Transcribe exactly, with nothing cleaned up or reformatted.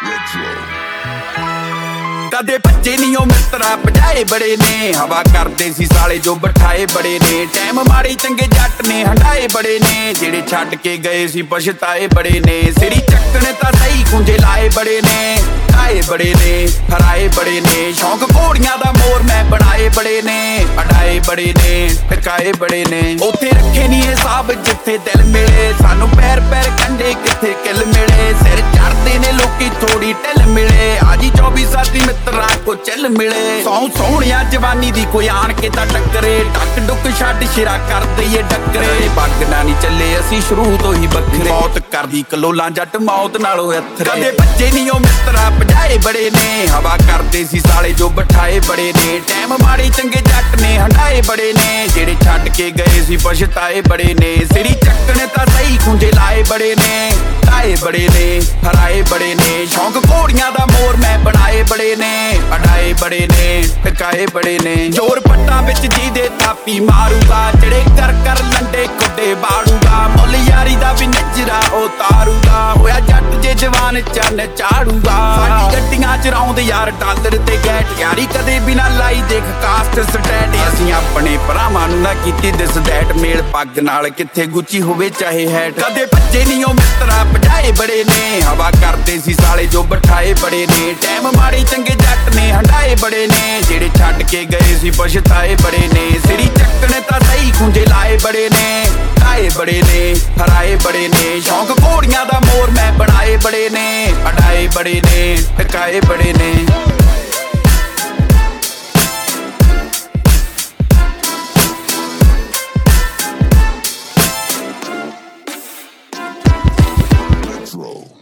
कदे बच्चे नहीं हो मित्रा भजाए बड़े ने, हवा करते सी साले जो बिठाए बड़े ने। टैम माड़े चंगे जट ने हंडाए बड़े ने, जेड़े छड्ड के गए सी पछताए बड़े ने। सिरी चक्कने तां सही खुंजे लाए बड़े ने, आए बड़े ने हराए बड़े ने। शौक घोड़ियां दा मोर मैं बनाए बड़े ने, अडाए बड़े ने टकाए बड़े ने। उत्थे रखे नहीं हिसाब जिथे दिल मिले, सानू पैर पैर कंडे किथे किल मिले। सिर चढ़दे ने लोकी थोड़ी ढिल मिले, आजी चौबी साथी मित्रा को चिल मिले। सौ सोहणिया जवानी दी कोई आण के तां टक्करे, टक डुक छड्ड शिरा कर दईए डक्करे। बगना नहीं चले असीं शुरू तो ही बखरे, मौत करदी कलोलां जट मौत नालों अथरे। कदे बच्चे नहीं हो मित्रा भजाए बड़े ने, हवा करते सी साले जो बिठाए बड़े ने। टैम माड़े चंगे जट ने हंडाए बड़े ने, जेड़े छड्ड के गए सी पछताए बड़े ने। सिरी चक्कने तां सही खुंजे लाए बड़े ने, आए बड़े ने हराए बड़े ने। शौक घोड़ियां दा मोर मैं बनाए बड़े ने, अडाए बड़े ने टकाए बड़े ने। जोर पट्टा विच जी दे थापी मारूगा, जड़े कर कर लंडे खुडे बाड़ूगा। मुल यारी दा भी नजरा उतारूगा, होया जट जे जवान चन चाड़ूगा। साडी गड्डियां च रौंद यार डॉलर ते गैट, यारी कदे बिना लाई देख कास्ट स्टैट। असीं अपने भरावां नूं ना कीती दिस दैट, मेल पग नाल किथे गुच्ची होवे चाहे हैट। कदे बच्चे नहीं हो मित्रा भजाए बड़े ने, हवा करते सी साले जो बिठाए बड़े ने। टैम माड़े चंगे जट ने हंडाए बड़े ने, जेड़े छड्ड के गए सी पछताए बड़े ने। सिरी चक्कने तां सही खुंजे लाए बड़े ने, आए बड़े ने हराए बड़े ने। शौक घोड़ियां दा मोर मैं बनाए बड़े ने, अडाए बड़े ने टकाए बड़े ने। Roll.